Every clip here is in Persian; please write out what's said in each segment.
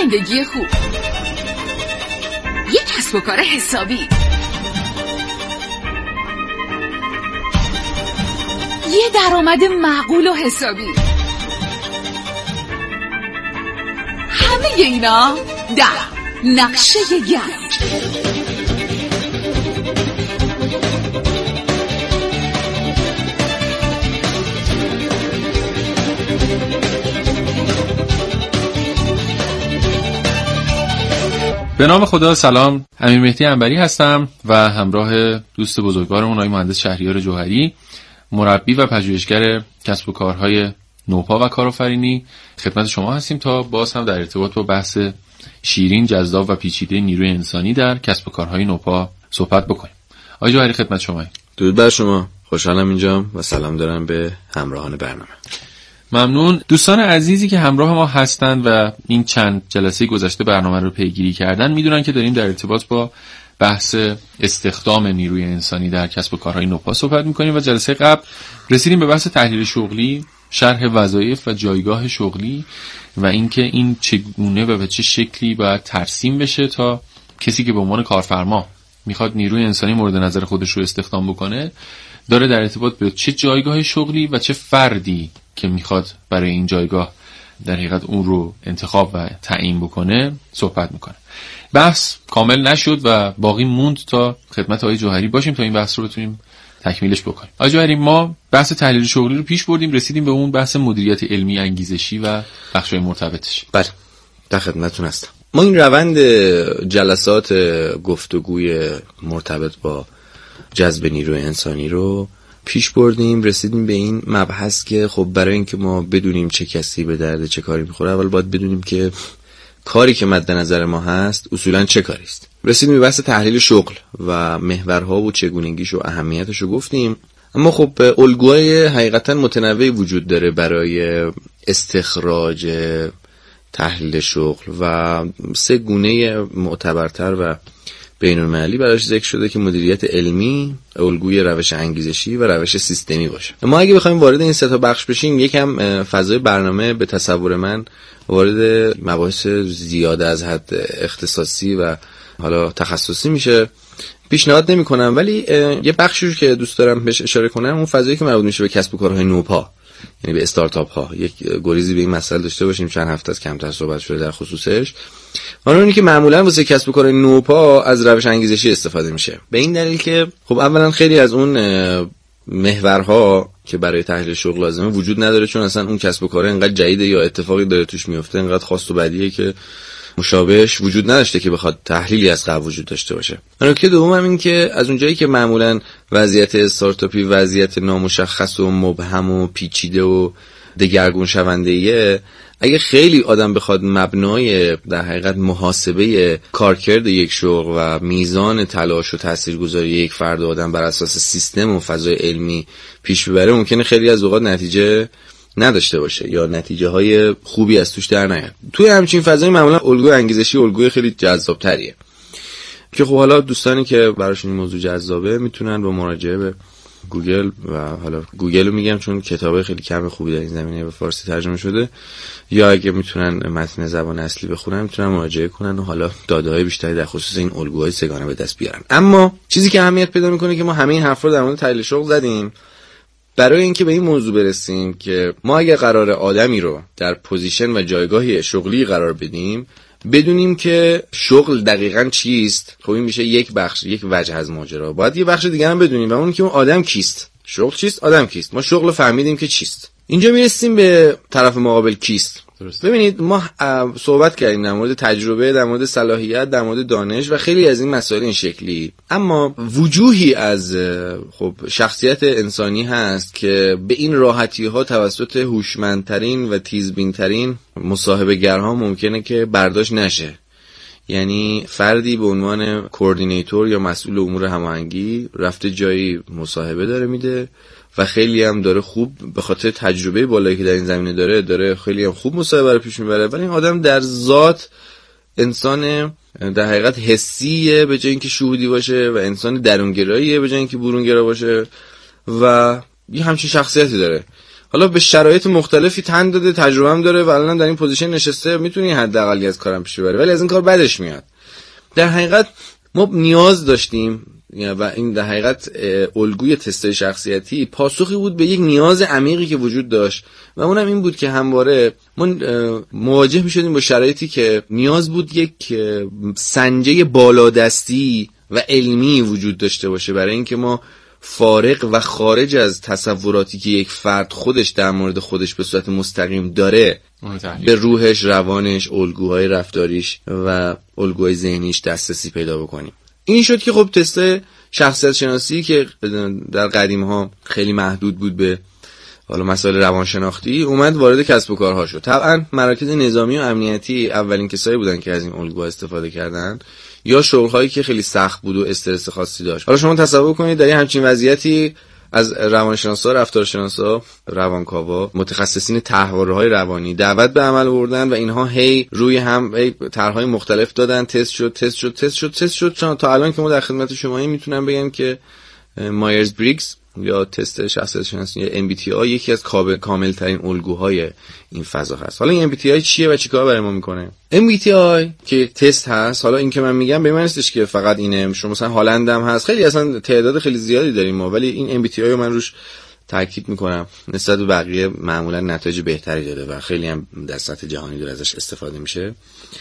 زندگی خوب، یه کسب و کار حسابی، یه درآمد معقول و حسابی، همه اینا در نقشه گنج. به نام خدا. سلام، امیر مهدی انبری هستم و همراه دوست بزرگوارمون آقای مهندس شهریار جوهری، مربی و پژوهشگر کسب و کارهای نوپا و کارآفرینی، خدمت شما هستیم تا باز هم در ارتباط با بحث شیرین، جذاب و پیچیده نیروی انسانی در کسب و کارهای نوپا صحبت بکنیم. آقای جوهری خدمت شما. درود بر شما، خوشحالم اینجام و سلام دارم به همراهان برنامه. ممنون. دوستان عزیزی که همراه ما هستند و این چند جلسه گذشته برنامه رو پیگیری کردن میدونن که داریم در ارتباط با بحث استخدام نیروی انسانی در کسب و کارهای نوپا صحبت میکنیم و جلسه قبل رسیدیم به بحث تحلیل شغلی، شرح وظایف و جایگاه شغلی و اینکه این چگونه و به چه شکلی باید ترسیم بشه تا کسی که به عنوان کارفرما میخواد نیروی انسانی مورد نظر خودش رو استخدام بکنه داره در ارتباط به چه جایگاه شغلی و چه فردی که میخواد برای این جایگاه در حقیقت اون رو انتخاب و تعیین بکنه صحبت میکنه. بحث کامل نشد و باقی موند تا خدمت آقای جوهری باشیم تا این بحث رو بتونیم تکمیلش بکنیم. آقای جوهری، ما بحث تحلیل شغلی رو پیش بردیم، رسیدیم به اون بحث مدیریت علمی انگیزشی و بخش‌های مرتبطش. بله، در خدمتتون هستم. ما این روند جلسات گفتگوی مرتبط با جذب نیروی انسانی رو پیش بردیم، رسیدیم به این مبحث که خب برای اینکه ما بدونیم چه کسی به درد چه کاری میخوره اول باید بدونیم که کاری که مد نظر ما هست اصولا چه کاری است. رسیدیم به بحث تحلیل شغل و محورها و چگونگیش و اهمیتش رو گفتیم. اما خب الگوهای حقیقتا متنوعی وجود داره برای استخراج تحلیل شغل و سه گونه معتبرتر و بین‌المللی براش ذکر شده که مدیریت علمی، الگوی روش انگیزشی و روش سیستمی باشه. ما اگه بخوایم وارد این سه تا بخش بشیم، یکم فضای برنامه به تصور من وارد مباحث زیاد از حد اختصاصی و حالا تخصصی میشه. پیشنهاد نمی‌کنم، ولی یه بخشی که دوست دارم بهش اشاره کنم اون فضایی که مربوط میشه به کسب و کارهای نوپا، یعنی به استارتاپ ها. یک گریزی به این مسئله داشته باشیم، چند هفته از کمتر صحبت شده در خصوصش. اونی که معمولا واسه کسب و کار نوپا از روش انگیزشی استفاده میشه، به این دلیل که خب اولا خیلی از اون محورها که برای تحلیل شغل لازمه وجود نداره، چون اصلا اون کسب و کار انقدر جدیده یا اتفاقی داره توش میفته، انقدر خاص و بدیهه که مشابهش وجود نداشته که بخواد تحلیلی از قبل وجود داشته باشه. نکته دوم هم این که از اونجایی که معمولا وضعیت استارتاپی وضعیت نامشخص و مبهم و پیچیده و دگرگون شونده‌ایه، اگه خیلی آدم بخواد مبنای در حقیقت محاسبه کارکرد یک شغل و میزان تلاش و تاثیرگذاری یک فرد و آدم بر اساس سیستم و فضای علمی پیش ببره، ممکنه خیلی از اوقات نتیجه نداشته باشه یا نتیجه های خوبی از توش در نیاد. توی همچین فضای معمولا الگوی انگیزشی الگوی خیلی جذاب تریه که خب حالا دوستانی که براشون این موضوع جذابه میتونن با مراجعه به گوگل، و حالا گوگل رو میگم چون کتابای خیلی کم خوبی در این زمینه به فارسی ترجمه شده، یا اگه میتونن متن زبان اصلی بخونن میتونن مراجعه کنن و حالا داده‌های بیشتری در خصوص این الگوهای سگانه به دست بیارن. اما چیزی که اهمیت پیدا میکنه که ما همه این حرفا رو در مورد تحلیل شغل زدیم برای اینکه به این موضوع برسیم که ما اگه قرار آدمی رو در پوزیشن و جایگاهی شغلی قرار بدیم، بدونیم که شغل دقیقاً چیست. خب این میشه یک بخش، یک وجه از ماجرا. باید یه بخش دیگه هم بدونیم و اون که اون آدم کیست. شغل چیست، آدم کیست. ما شغل رو فهمیدیم که چیست. اینجا میرسیم به طرف مقابل کیست. درست. ببینید ما صحبت کردیم در مورد تجربه، در مورد صلاحیت، در مورد دانش و خیلی از این مسائل این شکلی، اما وجوهی از خب شخصیت انسانی هست که به این راحتی ها توسط هوشمندترین و تیزبینترین مصاحبه گرها ممکنه که برداشت نشه. یعنی فردی به عنوان کوردینیتور یا مسئول امور هماهنگی رفته جایی مصاحبه داره میده و خیلی هم داره خوب به خاطر تجربه بالایی که در این زمینه داره خیلی هم خوب مصاحبه رو پیش میبره، ولی این آدم در ذات انسان در حقیقت حسیه به جای اینکه شهودی باشه و انسان درونگراییه به جای اینکه برونگرا باشه و یه همچین شخصیتی داره. حالا به شرایط مختلفی تن داده، تجربه هم داره و الان در این پوزیشن نشسته، میتونی حداقلی از کارم پیش ببری، ولی از این کار بدش میاد. در حقیقت ما نیاز داشتیم و این در حقیقت الگوی تست شخصیتی پاسخی بود به یک نیاز عمیقی که وجود داشت و اونم این بود که همواره ما مواجه میشدیم با شرایطی که نیاز بود یک سنجه بالادستی و علمی وجود داشته باشه برای اینکه ما فارغ و خارج از تصوراتی که یک فرد خودش در مورد خودش به صورت مستقیم داره به روحش، روانش، الگوهای رفتاریش و الگوهای ذهنیش دسترسی پیدا بکنیم. این شد که خب تست شخصیت شناسی که در قدیم ها خیلی محدود بود به حالا مسائل روانشناختی اومد وارد کسب و کارها شد. طبعا مراکز نظامی و امنیتی اولین کسایی بودن که از این الگوها استفاده کردن یا شغل‌هایی که خیلی سخت بود و استرس خاصی داشت. حالا شما تصور کنید در همچین وضعیتی از روانشناسا، رفتارشناسا، روانکاوا، متخصصین تحول‌های روانی دعوت به عمل آوردن و اینها هی روی هم طرح‌های مختلف دادن، تست شد تا الان که ما در خدمت شماییم میتونم بگم که مایرز بریگز یا تست شخصیت شناسی یا MBTI یکی از کامل ترین الگوهای این فضا هست. حالا این MBTI چیه و چیکار برای ما میکنه؟ MBTI که تست هست، حالا این که من میگم به معنی نیستش که فقط اینه، شما مثلا هالند هم هست، خیلی اصلا تعداد خیلی زیادی داریم ما، ولی این MBTI رو من روش تاکید میکنم نسبت به بقیه معمولا نتایج بهتری داره و خیلی هم در سطح جهانی داره ازش استفاده میشه.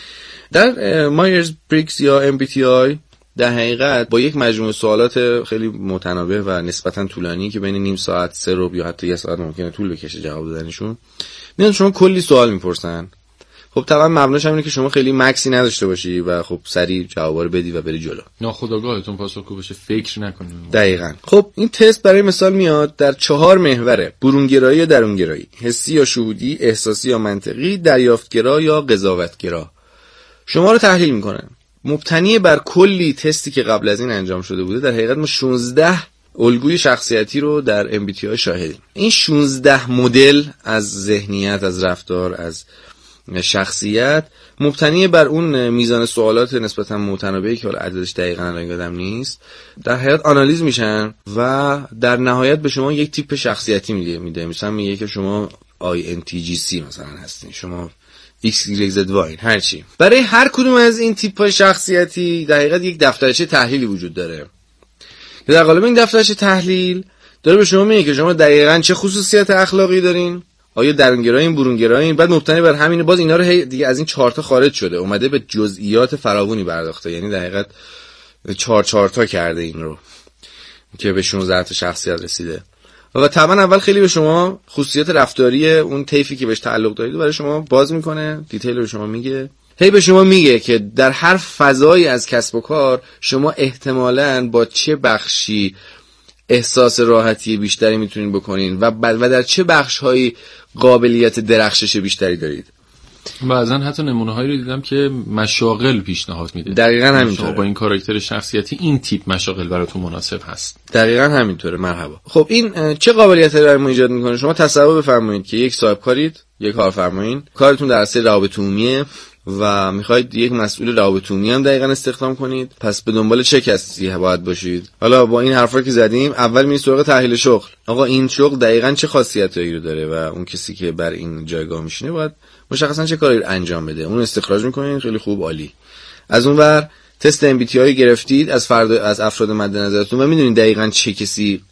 در مایرز بریگز یا MBTI در حقیقت با یک مجموعه سوالات خیلی متنوع و نسبتا طولانی که بین نیم ساعت، 3 ربع یا حتی 1 ساعت ممکنه طول بکشه جواب دادنشون، میان شما کلی سوال میپرسن. خب طبعا مبناش هم اینه که شما خیلی مکسی نداشته باشی و خب سریع جوابا رو بدی و بری جلو. ناخودآگاهتون پاسخگو بشه، فکر نکنید. دقیقاً. خب این تست برای مثال میاد در 4 محور: برونگرایی یا درونگرایی، حسی یا شهودی، احساسی یا منطقی، دریافتگرا یا قضاوتگرا. شما رو تحلیل میکنن. مبتنی بر کلی تستی که قبل از این انجام شده بوده، در حقیقت ما 16 الگوی شخصیتی رو در MBTI شاهدیم. این 16 مدل از ذهنیت، از رفتار، از شخصیت مبتنی بر اون میزان سوالات نسبتا متنوعی که حالا عددش دقیقاً الان یادم نیست در حقیقت آنالیز میشن و در نهایت به شما یک تیپ شخصیتی میده. مثلا میگه که شما INTJC مثلا هستین، شما XYZY، هرچی. برای هر کدوم از این تیپ شخصیتی در حقیقت یک دفترچه تحلیلی وجود داره که در قالب این دفترچه تحلیل داره به شما میگه که شما دقیقاً چه خصوصیت اخلاقی دارین، آیا درونگرایین، برونگرایین. بعد مبتنی بر همین باز اینا رو دیگه از این چارتا خارج شده، اومده به جزئیات فراوانی پرداخته، یعنی در حقیقت 4 تا کرده این رو که به 16 تا شخصیت رسیده. و طبعا اول خیلی به شما خصوصیت رفتاری اون طیفی که بهش تعلق دارید برای شما باز میکنه، دیتیل رو به شما میگه. هی به شما میگه که در هر فضایی از کسب و کار شما احتمالاً با چه بخشی احساس راحتی بیشتری میتونین بکنین و در چه بخش‌هایی قابلیت درخشش بیشتری دارید. بعضا حتی نمونه‌هایی رو دیدم که مشاغل پیشنهاد میده. دقیقاً همینطوره. با این کاراکتر شخصیتی این تیپ مشاغل براتون مناسب هست. دقیقاً همینطوره. مرحبا. خب این چه قابلیتی برای ما ایجاد میکنه؟ شما تصور بفرمایید که یک صاحب کارید، یک کارفرمایید، کارتون در عرصه روابط عمومیه و میخواید یک مسئول روابط عمومی هم دقیقاً استخدام کنید. پس به دنبال چه کسی باید باشید؟ حالا با این حرفا که زدیم اول میرید سراغ تحلیل شغل. آقا این شغل دقیقاً چه خاصیتایی رو داره و اون کسی که بر این جایگاه میشینه باید مشخصاً چه کاری رو انجام بده. اون استخراج میکنین، خیلی خوب، عالی. از اونور تست MBTI گرفتید از افراد مد نظرتون و میدونید دقیقاً چه کسی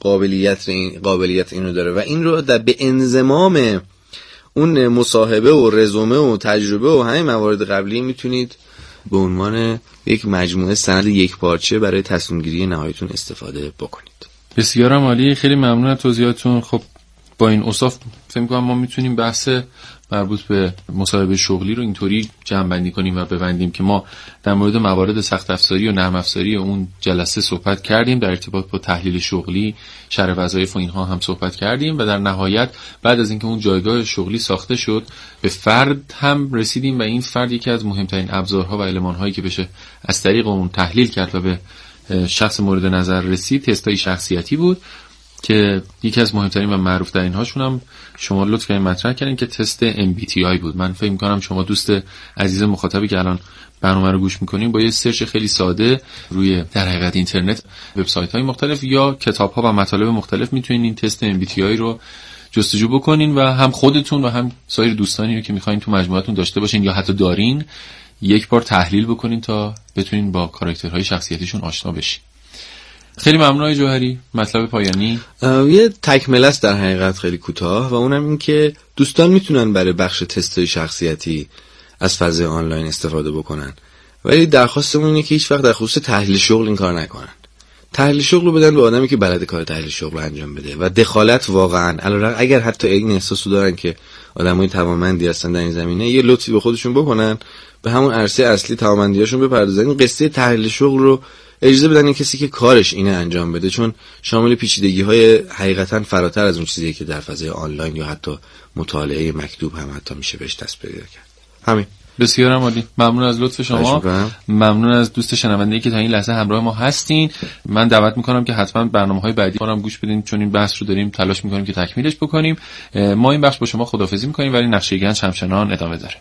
قابلیت اینو داره و این رو به انضمام اون مصاحبه و رزومه و تجربه و همین موارد قبلی میتونید به عنوان یک مجموعه سند یک پارچه برای تصمیم گیری نهاییتون استفاده بکنید. بسیار عالی، خیلی ممنون از توضیحاتون. خب با این اوصاف فکر می‌کنم ما میتونیم بحث مربوط به مصاحبه شغلی رو اینطوری جمع‌بندی کنیم و ببندیم که ما در مورد موارد سخت افزاری و نرم افزاری اون جلسه صحبت کردیم، در ارتباط با تحلیل شغلی، شرح وظایف و اینها هم صحبت کردیم و در نهایت بعد از اینکه اون جایگاه شغلی ساخته شد به فرد هم رسیدیم و این فرد یکی از مهمترین ابزارها و المان‌هایی که بشه از طریق اون تحلیل کرد و به شخص مورد نظر رسید تستای شخصیتی بود که یکی از مهمترین و معروف ترین هاشون هم شما لطف کردین مطرح کردین که تست MBTI بود. من فکر می‌کنم شما دوست عزیز مخاطبی که الان برنامه رو گوش می‌کنین با یه سرچ خیلی ساده روی در حقیقت اینترنت، وبسایت‌های مختلف یا کتاب‌ها و مطالب مختلف میتونین این تست MBTI رو جستجو بکنین و هم خودتون و هم سایر دوستانی رو که میخواین تو مجموعتون داشته باشین یا حتی دارین یک بار تحلیل بکنین تا بتونین با کاراکترهای شخصیتیشون آشنا بشین. خیلی ممنون آقای جوهری. مطلب پایانی یه تکمله است در حقیقت خیلی کوتاه و اونم این که دوستان میتونن برای بخش تست‌های شخصیتی از فضای آنلاین استفاده بکنن، ولی درخواستمون اینه که هیچ وقت در خصوص تحلیل شغل این کار نکنن. تحلیل شغل رو بدن به آدمی که بلد کار تحلیل شغل رو انجام بده و دخالت واقعا علاوه اگر حتی این احساسو دارن که آدمای توانمندی هستن در این زمینه، یه لطفی به خودشون بکنن، به همون عرصه اصلی توانمندیاشون بپردازن. این قصه تحلیل شغل رو اجازه بدن این کسی که کارش اینه انجام بده، چون شامل پیچیدگی‌های حقیقتا فراتر از اون چیزیه که در فضای آنلاین یا حتی مطالعه مکتوب هم حتی میشه بهش دست پیدا کرد. همین. بسیار عالی. ممنون از لطف شما. ممنون از دوست شنونده‌ای که تا این لحظه همراه ما هستین. من دعوت میکنم که حتما برنامه‌های بعدی ما هم گوش بدین، چون این بحث رو داریم تلاش میکنیم که تکمیلش بکنیم. ما این بخش با شما خداحافظی میکنیم، ولی نقشه گنج همچنان ادامه داره.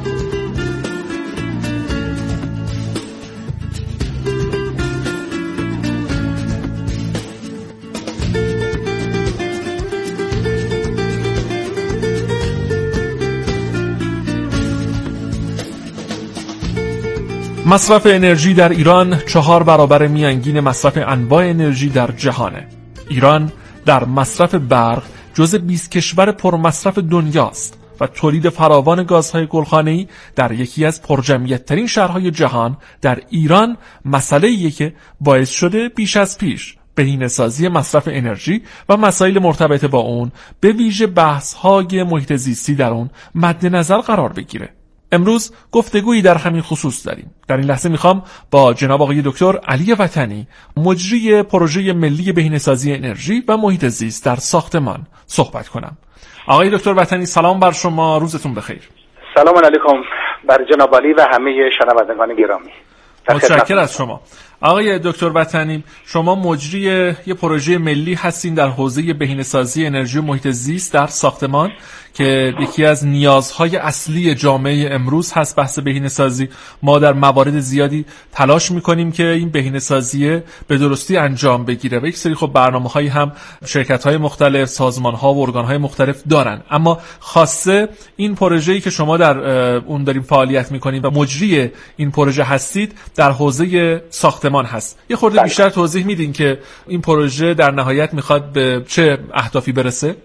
مصرف انرژی در ایران 4 برابر میانگین مصرف انواع انرژی در جهانه. ایران در مصرف برق جزو 20 کشور پرمصرف دنیاست و تولید فراوان گازهای گلخانه‌ای در یکی از پرجمعیت‌ترین شهرهای جهان در ایران مسئله‌ایه که باعث شده بیش از پیش بهینه‌سازی مصرف انرژی و مسائل مرتبط با اون به ویژه بحث‌های محیط زیستی در اون مد نظر قرار بگیره. امروز گفتگویی در همین خصوص داریم. در این لحظه میخوام با جناب آقای دکتر علی وطنی، مجری پروژه ملی بهینه‌سازی انرژی و محیط زیست در ساختمان صحبت کنم. آقای دکتر وطنی سلام بر شما، روزتون بخیر. سلام علیکم بر جناب علی و همه شنوندگان گرامی. متشکرم از شما. آقای دکتر وطنی، شما مجری یه پروژه ملی هستین در حوزه بهینه‌سازی انرژی و محیط زیست در ساختمان که یکی از نیازهای اصلی جامعه امروز هست بحث بهینه‌سازی. ما در موارد زیادی تلاش می‌کنیم که این بهینه‌سازی به درستی انجام بگیره و یک سری خب برنامه‌هایی هم شرکت‌های مختلف، سازمان‌ها و ارگان‌های مختلف دارن، اما خاصه این پروژه‌ای که شما در اون داریم فعالیت می‌کنید و مجری این پروژه هستید در حوزه ساختمان هست. یه خورده بیشتر توضیح میدین که این پروژه در نهایت میخواد به چه اهدافی برسه؟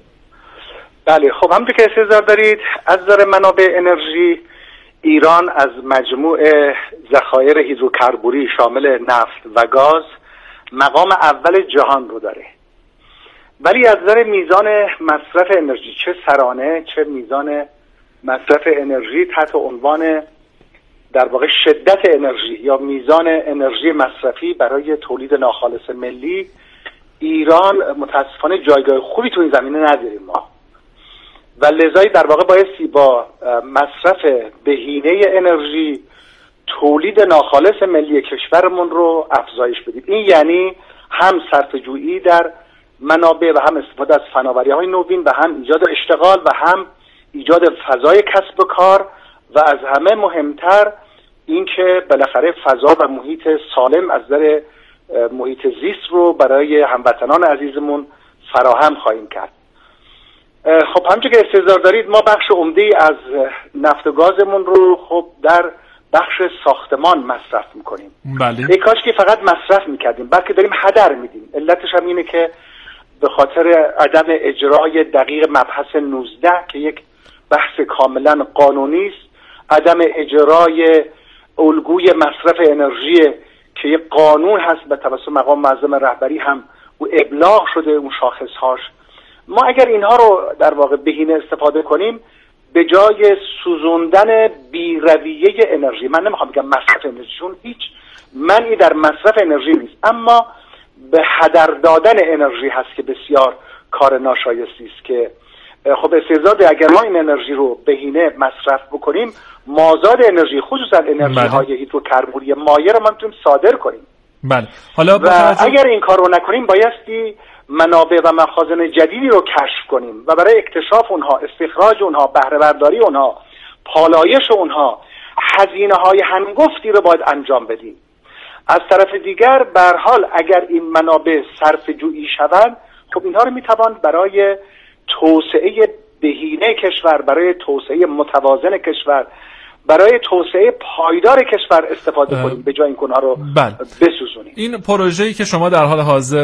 بله، خب همونطور که استحضار دارید از نظر منابع انرژی ایران از مجموع ذخایر هیدروکربوری شامل نفت و گاز مقام اول جهان رو داره، ولی از نظر میزان مصرف انرژی چه سرانه چه میزان مصرف انرژی تحت عنوان در واقع شدت انرژی یا میزان انرژی مصرفی برای تولید ناخالص ملی ایران متاسفانه جایگاه خوبی تو این زمینه نداریم ما و لذایی در واقع بایستی با مصرف بهینه انرژی تولید ناخالص ملی کشورمون رو افزایش بدیم. این یعنی هم صرفه‌جویی در منابع و هم استفاده از فناوری‌های نوین و هم ایجاد اشتغال و هم ایجاد فضای کسب و کار و از همه مهمتر اینکه بالاخره فضا و محیط سالم از نظر محیط زیست رو برای هموطنان عزیزمون فراهم خواهیم کرد. خب همچون که استحضار دارید ما بخش عمده‌ای از نفت و گازمون رو خب در بخش ساختمان مصرف میکنیم. بله. ای کاش که فقط مصرف میکردیم، بلکه داریم هدر میدیم. علتش هم اینه که به خاطر عدم اجرای دقیق مبحث 19 که یک بحث کاملا قانونی است، عدم اجرای الگوی مصرف انرژی که یک قانون هست به توسط مقام معظم رهبری هم او ابلاغ شده اون شاخصهاش. ما اگر اینها رو در واقع بهینه استفاده کنیم به جای سوزوندن بی‌رویه انرژی، من نمیخوام بگم مصرف انرژی چون هیچ منعی در مصرف انرژی نیست، اما به هدر دادن انرژی هست که بسیار کار ناشایستی است که خب استعداد اگر ما این انرژی رو بهینه مصرف بکنیم مازاد انرژی خصوصا انرژی های هیدروکربوری مایع رو ما میتونیم صادر کنیم. بله. حالا و اگر این کار رو نکنیم بایستی منابع و مخازن جدیدی رو کشف کنیم و برای اکتشاف اونها، استخراج اونها، بهره برداری اونها، پالایش اونها هزینه‌های هنگفتی رو باید انجام بدیم. از طرف دیگر به هر حال اگر این منابع صرفه‌جویی شوند خب اینها رو میتوان برای توسعه بهینه کشور، برای توسعه متوازن کشور، برای توسعه پایدار کشور استفاده کنیم به جای اینکه اونها رو بسوزونیم. این پروژه‌ای که شما در حال حاضر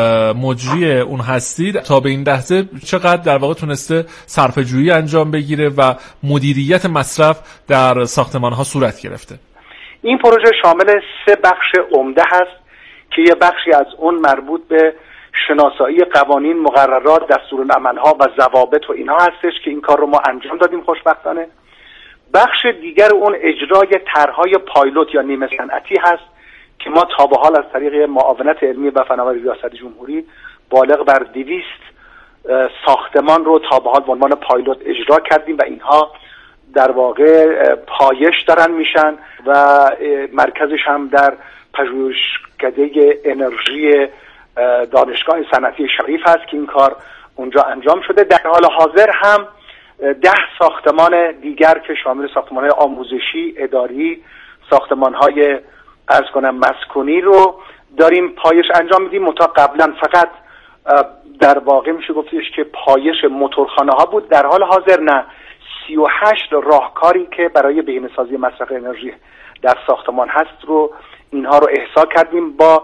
مجری اون هستید تا به این لحظه چقدر در واقع تونسته صرفه‌جویی انجام بگیره و مدیریت مصرف در ساختمان‌ها صورت گرفته؟ این پروژه شامل 3 بخش عمده هست که یه بخشی از اون مربوط به شناسایی قوانین، مقررات، دستورالعمل‌ها و ضوابط و اینها هستش که این کار رو ما انجام دادیم خوشبختانه. بخش دیگر اون اجرای طرح‌های پایلوت یا نیمه صنعتی هست که ما تا به حال از طریق معاونت علمی و فناوری ریاست جمهوری بالغ بر 200 ساختمان رو تا به حال به عنوان پایلوت اجرا کردیم و اینها در واقع پایش دارن میشن و مرکزش هم در پژوهشکده انرژی دانشگاه صنعتی شریف هست که این کار اونجا انجام شده. در حال حاضر هم 10 ساختمان دیگر که شامل ساختمان‌های آموزشی، اداری، ساختمان‌های مسکونی رو داریم پایش انجام میدیم. متا قبلا فقط در واقع میشه گفتش که پایش موتورخانه‌ها بود. در حال حاضر نه، 38 راهکاری که برای بهینه‌سازی مصرف انرژی در ساختمان هست رو اینها رو احصا کردیم با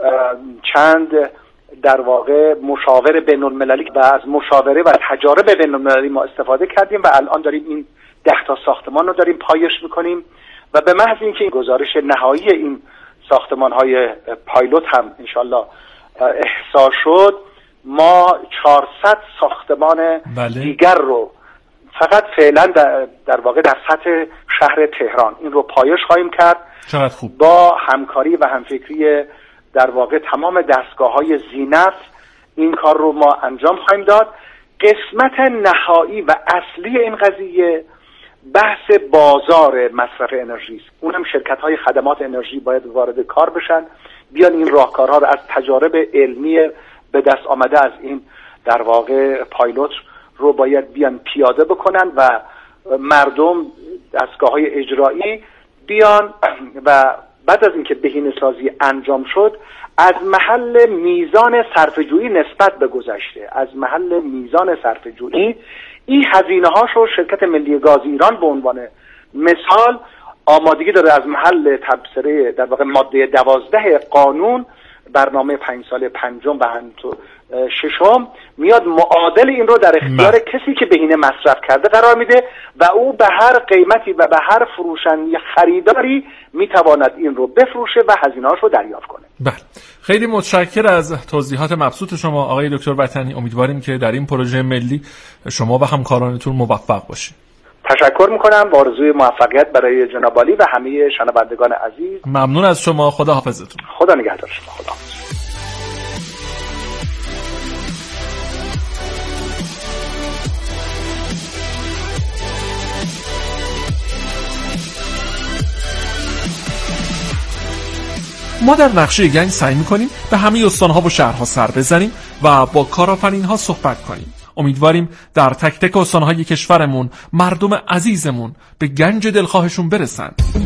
چند در واقع مشاور بین‌المللی و از مشاوره و تجارب بین‌المللی ما استفاده کردیم و الان داریم این 10 تا ساختمان رو داریم پایش میکنیم و به محض اینکه گزارش نهایی این ساختمان‌های پایلوت هم انشالله احصا شد، ما 400 ساختمان دیگر رو فقط فعلا در واقع در سطح شهر تهران این رو پایش خواهیم کرد. چقدر خوب. با همکاری و همفکری در واقع تمام دستگاه‌های ذینفع این کار رو ما انجام خواهیم داد. قسمت نهایی و اصلی این قضیه بحث بازار مصرف انرژی است. اونم شرکت‌های خدمات انرژی باید وارد کار بشن، بیان این راهکارها رو از تجارب علمی به دست آمده از این در واقع پایلوت رو باید بیان پیاده بکنن و مردم، دستگاه‌های اجرایی بیان و بعد از اینکه بهینه‌سازی انجام شد از محل میزان صرفه‌جویی نسبت به گذشته، از محل میزان صرفه‌جویی این هزینه‌هاش رو شرکت ملی گاز ایران به عنوان مثال آمادگی داره از محل تبصره در واقع ماده 12 قانون برنامه 5 ساله 5 و 6 میاد معادل این رو در اختیار کسی که بهینه مصرف کرده قرار میده و او به هر قیمتی و به هر فروشنده خریداری میتواند این رو بفروشه و هزینه‌اش رو دریافت کنه. بله، خیلی متشکر از توضیحات مبسوط شما آقای دکتر وطنی. امیدواریم که در این پروژه ملی شما و همکارانتون موفق باشید. تشکر میکنم با آرزوی موفقیت برای جناب عالی و همه شنوندگان عزیز. ممنون از شما. خدا حافظتون. خدا نگهدار شما. خدا حافظ. ما در نقشه گنج سعی می‌کنیم به همه استان‌ها و شهرها سر بزنیم و با کارآفرین‌ها صحبت کنیم. امیدواریم در تک تک استان‌های کشورمون مردم عزیزمون به گنج دلخواهشون برسن.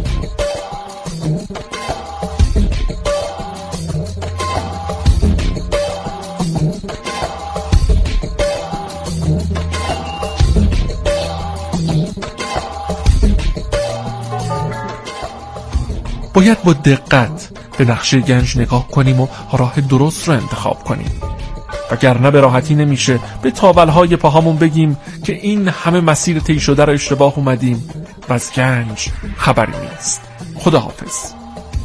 باید با دقت به نقشه گنج نگاه کنیم و راه درست رو انتخاب کنیم، وگرنه به راحتی نمیشه به تاولهای پاهامون بگیم که این همه مسیر طی شده رو اشتباه اومدیم و از گنج خبری نیست. خداحافظ.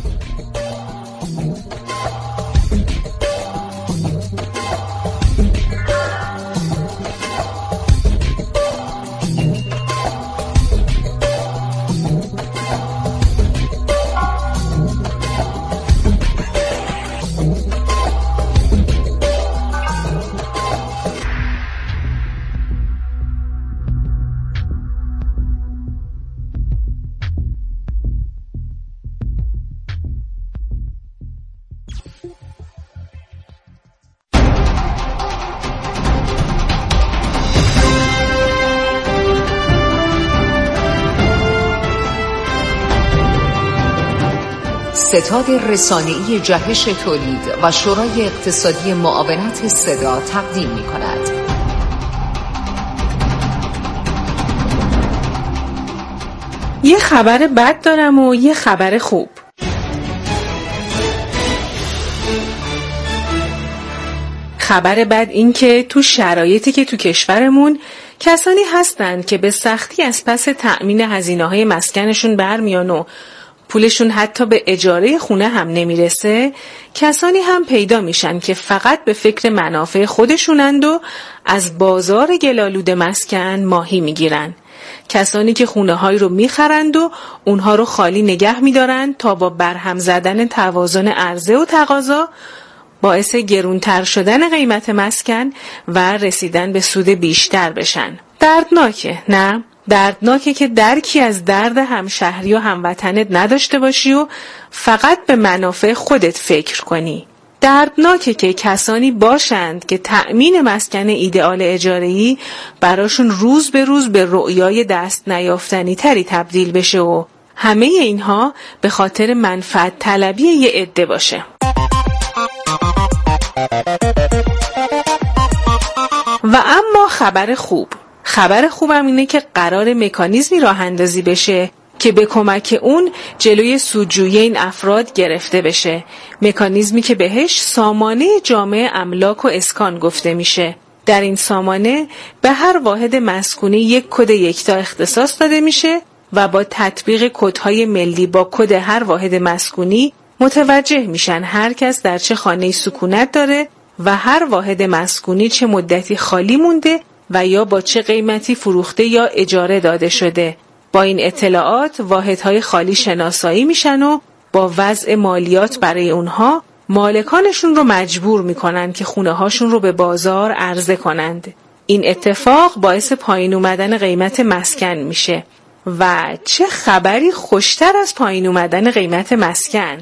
ستاد رسانه‌ای جهش تولید و شورای اقتصادی معاونت صدا تقدیم می‌کند. یه خبر بد دارم و یه خبر خوب. خبر بد این که تو شرایطی که تو کشورمون کسانی هستن که به سختی از پس تأمین هزینه‌های مسکنشون برمیان و پولشون حتی به اجاره خونه هم نمیرسه، کسانی هم پیدا میشن که فقط به فکر منافع خودشونند و از بازار گلالود مسکن ماهی میگیرن. کسانی که خونه‌هایی رو میخرند و اونها رو خالی نگه میدارن تا با برهم زدن توازن عرضه و تقاضا باعث گرونتر شدن قیمت مسکن و رسیدن به سود بیشتر بشن. دردناکه، نه؟ دردناکه که درکی از درد همشهری و هموطنت نداشته باشی و فقط به منافع خودت فکر کنی. دردناکه که کسانی باشند که تأمین مسکن ایدئال اجاره‌ای براشون روز به روز به رؤیای دست نیافتنی تری تبدیل بشه و همه اینها به خاطر منفعت طلبی یه عده باشه. و اما خبر خوبم اینه که قرار مکانیزمی راه اندازی بشه که به کمک اون جلوی سودجویی این افراد گرفته بشه. مکانیزمی که بهش سامانه جامع املاک و اسکان گفته میشه. در این سامانه به هر واحد مسکونی یک کد یکتا اختصاص داده میشه و با تطبیق کدهای ملی با کد هر واحد مسکونی متوجه میشن هر کس در چه خانه‌ای سکونت داره و هر واحد مسکونی چه مدتی خالی مونده و یا با چه قیمتی فروخته یا اجاره داده شده. با این اطلاعات واحدهای خالی شناسایی میشن و با وضع مالیات برای اونها مالکانشون رو مجبور میکنن که خونه هاشون رو به بازار عرضه کنند. این اتفاق باعث پایین اومدن قیمت مسکن میشه. و چه خبری خوشتر از پایین اومدن قیمت مسکن؟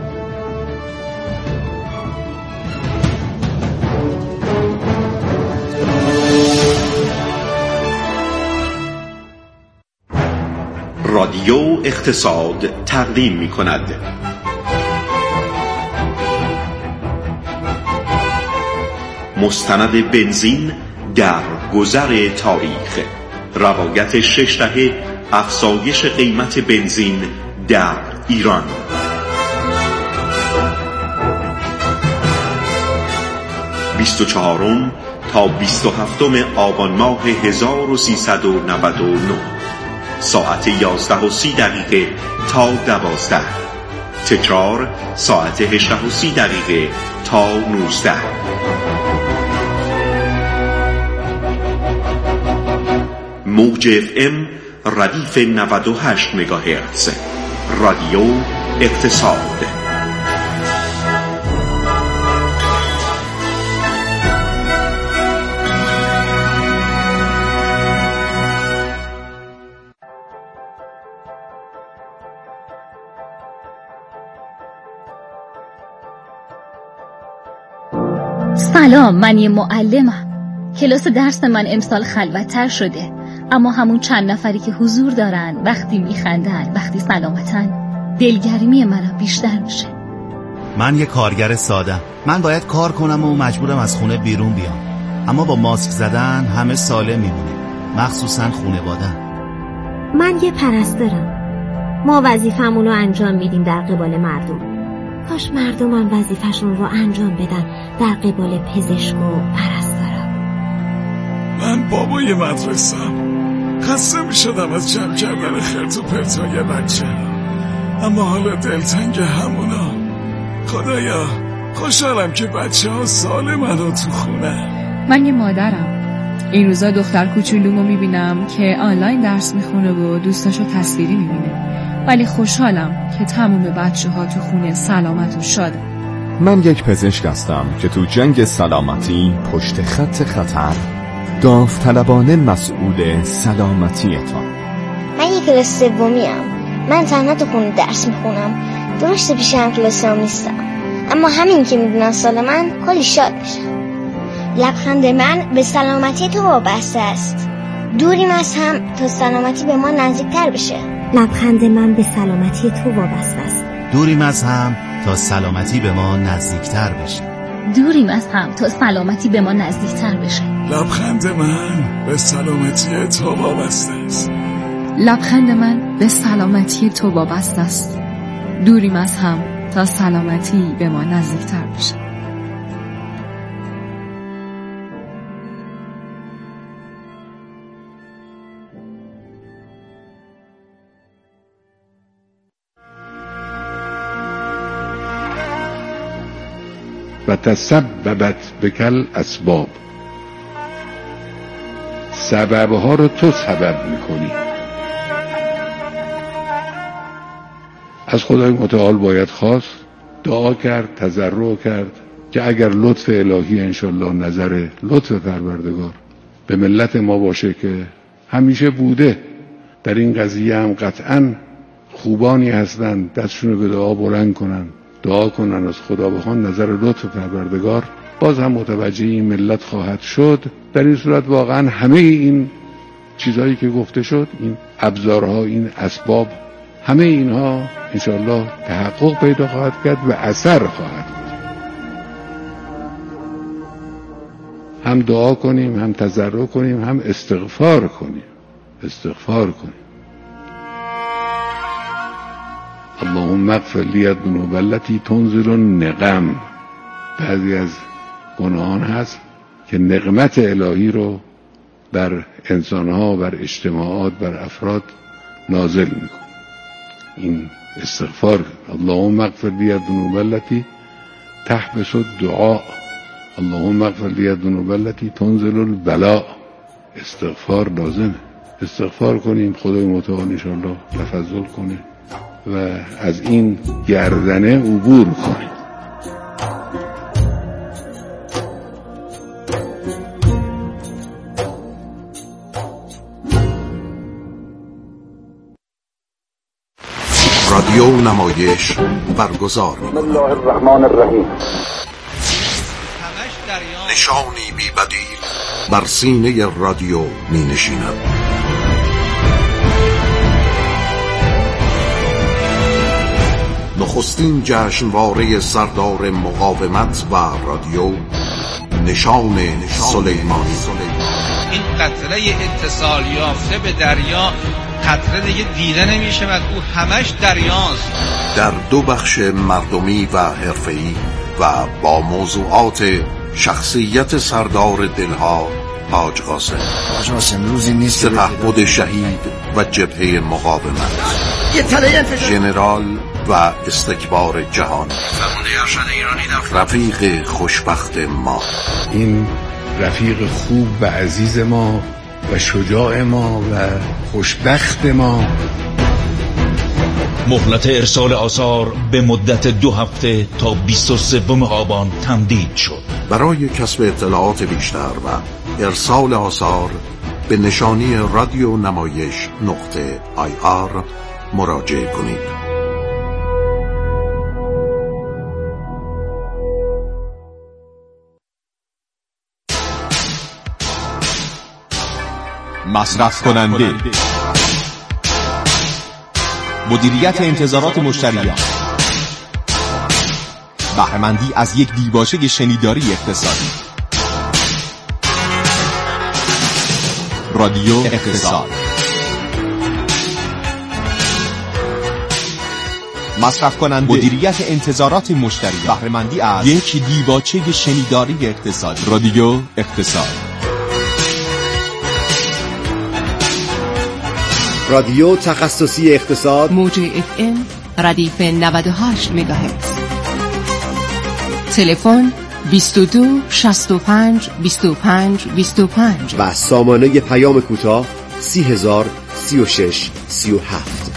رادیو اقتصاد تقدیم می کند. مستند بنزین در گذر تاریخ، روایت 6 دهه افزایش قیمت بنزین در ایران. 24 تا 27 آبان ماه 1399 ساعت 11:30 تا 12. تکرار ساعت 18:30 تا 19. موج FM ردیف 98 مگاهرتز. رادیو اقتصاد. سلام، من یه معلمم. کلاس درس من امسال خلوت‌تر شده، اما همون چند نفری که حضور دارن وقتی میخندن، وقتی سلامتن، دلگرمی منم بیشتر میشه. من یه کارگر سادم. من باید کار کنم و مجبورم از خونه بیرون بیام، اما با ماسک زدن همه سالم میمونیم، مخصوصا خانواده‌ام. من یه پرستارم. ما وظیفمون رو انجام میدیم در قبال مردم. کاش مردمم وظیفشون رو انجام بدن در قبال پزشک و پرستارا. من بابای مدرسه‌ام. خسته میشدم از جمع کردن خرت و پرتای بچه، اما حالا دلتنگ همونا. خدایا خوشحالم که بچه ها سالمن و تو خونه. من یه مادرم. این روزا دختر کوچولومو میبینم که آنلاین درس میخونه و دوستاشو تصویری میبینه، ولی خوشحالم که تمام بچه ها تو خونه سلامت و شاده. من یک پزشک هستم که تو جنگ سلامتی پشت خط خطر داوطلبانه مسئول سلامتیتان. من یک کلاس سومیم. من تنها تو خونه درس میخونم. درسته پیش هم کلاسام نیستم، اما همین که میبینن سال من کلی شاد میشم. لبخند من به سلامتی تو وابسته است. دوریم از هم تا سلامتی به ما نزدیکتر بشه. لبخند من به سلامتی تو وابسته است. دوریم از هم تا سلامتی به ما نزدیکتر بشه. دوریم از هم تا سلامتی به ما نزدیکتر بشه. لبخند من به سلامتی تو وابسته است. لبخند من به سلامتی تو وابسته است. دوریم از هم تا سلامتی به ما نزدیکتر بشه. و تسببت بکل اسباب، سببها رو تو سبب میکنی. از خدای متعال باید خواست، دعا کرد، تضرع کرد که اگر لطف الهی انشالله نظر لطف پروردگار به ملت ما باشه که همیشه بوده، در این قضیه هم قطعاً خوبانی هستن دستشون رو به دعا بلند کنن، دعا کنن از خدا بخوان نظر لطف پروردگار باز هم متوجه این ملت خواهد شد. در این صورت واقعا همه این چیزهایی که گفته شد، این ابزارها، این اسباب، همه اینها انشاءالله تحقق پیدا خواهد کرد و اثر خواهد بود. هم دعا کنیم، هم تضرع کنیم، هم استغفار کنیم. اللهم اغفر لی الذنوب التي تنزل النقم. بعضی از گناهان هست که نقمت الهی رو بر انسانها، بر اجتماعات، بر افراد نازل میکن. این استغفار، اللهم اغفر لی الذنوب التي تحبس الدعاء، اللهم اغفر لی الذنوب التي تنزل البلاء. استغفار لازمه. استغفار کنیم، خدای متعال انشاءالله تفضل کنه و از این گردنه عبور کنیم. رادیو نمایش برگزار. بسم الله الرحمن الرحیم. نشانی بی بدیل بر سینه رادیو می نشیند. نخستین جشنواره سردار مقاومت و رادیو، نشان سلیمانی. این قطره اتصال یافته به دریا قطره دیگه دیده نمیشه و او همش دریاست. در دو بخش مردمی و حرفه‌ای و با موضوعات شخصیت سردار دلها حاج قاسم، روزی نیست سپهبد شهید و جبهه مقاومت، ژنرال و استکبار جهان، رفیق خوشبخت ما، این رفیق خوب و عزیز ما و شجاع ما و خوشبخت ما. مهلت ارسال آثار به مدت 2 هفته تا 23 آبان تمدید شد. برای کسب اطلاعات بیشتر و ارسال آثار به نشانی رادیو نمایش .ir مراجعه کنید. مصرف کننده، مدیریت انتظارات مشتریان، بهره‌مندی از یک دیباچه شنیداری اقتصادی. رادیو اقتصاد. مصرف کننده، مدیریت انتظارات مشتریان، بهره‌مندی از یک دیباچه شنیداری اقتصادی. رادیو اقتصاد. رادیو تخصصی اقتصاد، موج FM ردیف 98 مگاهرتز. تلفن 22 65 25 25 و سامانه پیام کوتاه 30000 36 37.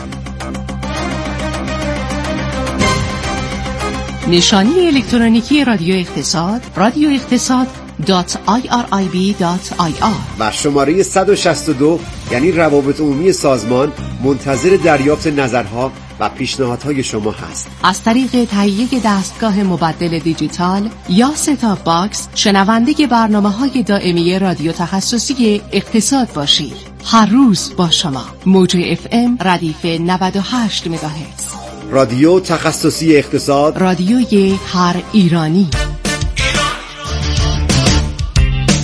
نشانی الکترونیکی رادیو اقتصاد، رادیو اقتصاد .irib.ir و شماره 162 یعنی روابط عمومی سازمان منتظر دریافت نظرها و پیشنهادهای شما هست. از طریق تهیه دستگاه مبدل دیجیتال یا ستاپ باکس شنونده برنامه‌های دائمی رادیو تخصصی اقتصاد باشید. هر روز با شما. موج FM ردیف 98 مگاهرتز. رادیو تخصصی اقتصاد، رادیوی هر ایرانی.